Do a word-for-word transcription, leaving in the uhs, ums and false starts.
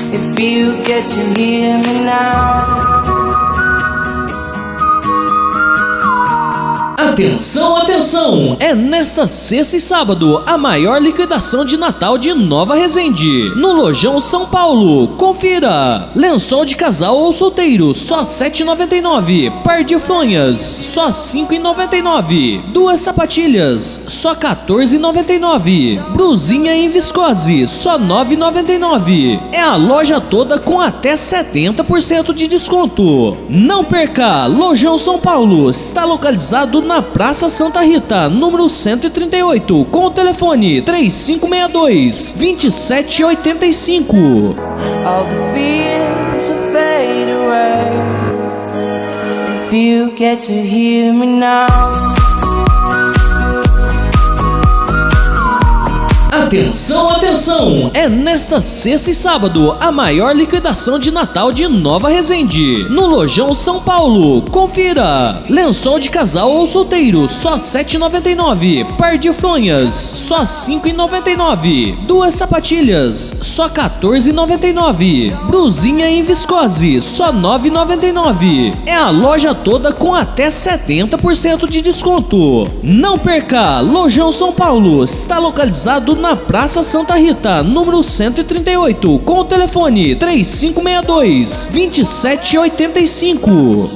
If you get to hear me now. Atenção, atenção! É nesta sexta e sábado a maior liquidação de Natal de Nova Resende, no Lojão São Paulo. Confira! Lençol de casal ou solteiro, só sete reais e noventa e nove centavos. Par de fronhas, só cinco reais e noventa e nove centavos. Duas sapatilhas, só quatorze reais e noventa e nove centavos. Brusinha em viscose, só nove reais e noventa e nove centavos. É a loja toda com até setenta por cento de desconto. Não perca! Lojão São Paulo está localizado na Praça Santa Rita, número cento e trinta e oito, com o telefone três cinco seis dois, dois sete oito cinco. All the fears will fade away if you get to hear me now. Atenção, atenção! É nesta sexta e sábado a maior liquidação de Natal de Nova Resende, no Lojão São Paulo. Confira! Lençol de casal ou solteiro, só sete reais e noventa e nove centavos. Par de fronhas, só cinco reais e noventa e nove centavos. Duas sapatilhas, só quatorze reais e noventa e nove centavos. Brusinha em viscose, só nove reais e noventa e nove centavos. É a loja toda com até setenta por cento de desconto. Não perca! Lojão São Paulo está localizado na Praça Santa Rita, número cento e trinta e oito, com o telefone três cinco seis dois, dois sete oito cinco.